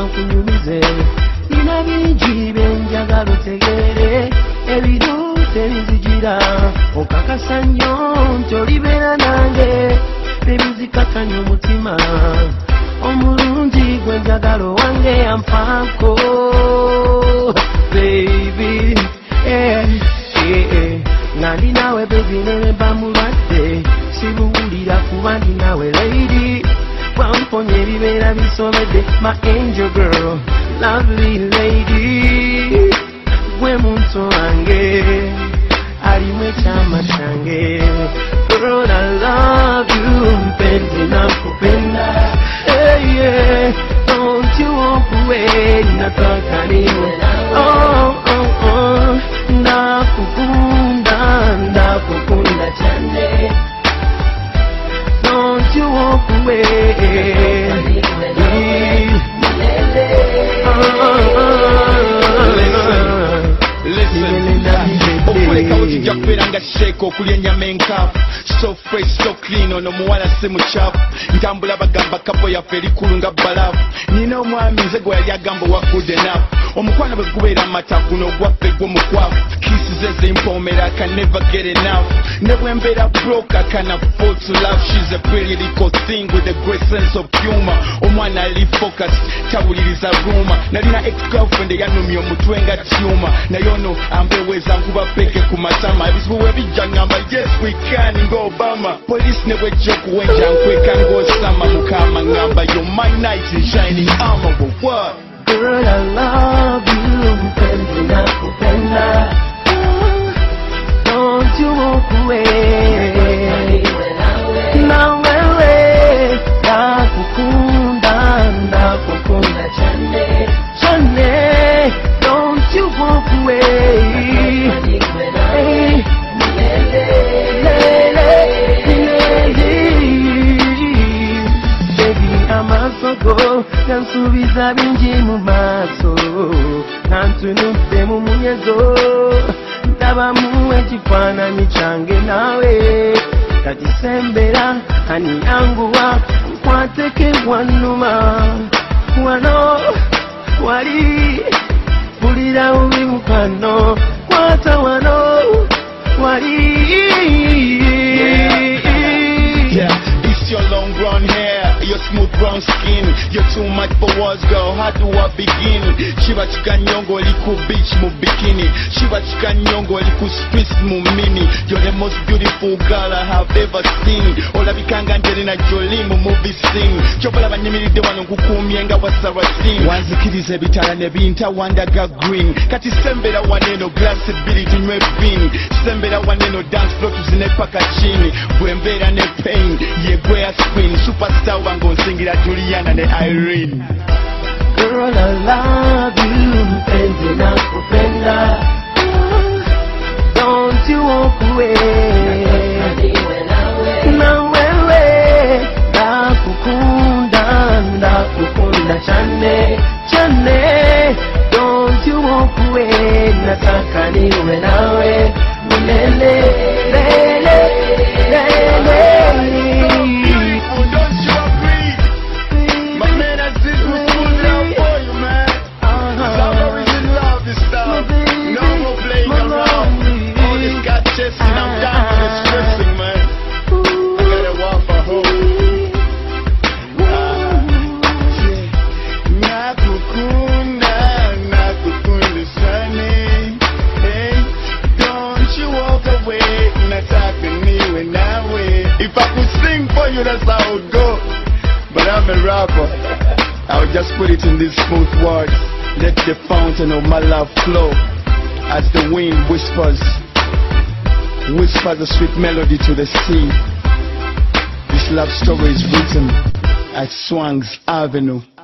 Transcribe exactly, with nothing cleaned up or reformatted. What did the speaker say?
kunyumize nina bingi byenjagala otegeere ebirute bizigira okakasa nnyo nti olibeera nange ebizikakanya omutima omulungi gwenjagala owange ampaako baby eh, eh, eh. nga ndi naawe baby nemba mulwadde sibuwulira kuba ndi naawe lady wamponya ebibeera bisomedde my angel girl lovely lady gwe muntu wange alimu ekyama kyange girl I love you mpenzi nakupenda hey, yeah. Don't you walk away nataka niwe oh, oh, oh. Nakukunda nakukunda cyane don't you walk away okuleka okijja kubeera nga sheeko okulya ennyama enkafu so fresh so clean ono muwala si mukyafu ntambula bagamba kapo yaffe erikulu nga balafu nina omwami nze gwe yali agamba wa good enough omukwano bwe gubeera amata guno ogwaffe gw'omukwafu kisize zimpoomera I can never get enough ne bwe mbeera broke I can afford to love she's a pretty little thing with a great sense of humor omwana ali focused tawuliriza rumor nalina ex-girlfriend eyanumya omutwe nga tyuma naye ono ampeweeza nkuba peke ku matama ebizibu we bijja ngamba yes we can nga Obama police ne bwejja okuwenja nkweka ng'osama mukama ngamba you're my knight in shining armor but what girl I love you mpenzi nakupenda don't you walk away na wewe nakukunda nakukunda cyane cyane don't you walk away hey, baby amasogo yansubiza bingi mu maaso nantunudde mu munyezo ndabamu ekifaananyi kyange naawe kati sembera hani yanguwa nkwateke wannuma wano wali bulira uli mukano kwata wano wali yeah, it's your long brown hair your smooth brown skin you're too much for words girl how do I begin shiba chikanyongo oli ku beach mu bikini shiba chikanyongo oli ku streets mu mini you're the most beautiful girl I have ever seen olabikanga Angelina Jolie mu movie scene chobola banyimiridde wano nkukumye nga wasarasin wanzikiriza ebitala ne binta wandaga green kati sembera waneno glass bbiri tunywe vin sembera waneno dance floor tuzine paka chini bwembeera ne pain yegwe ya screen superstar wango nsingira Juliana ne Irene girl I love you mpenzi nakupenda don't you walk away na wewe nakukunda nakukunda cyane cyane don't you walk away nataka niwe nawe milele lele lele that's how it would go. But I'm a rapper. I'll just put it in these smooth words. Let the fountain of my love flow as the wind whispers, whispers a sweet melody to the sea. This love story is written at Swang's Avenue.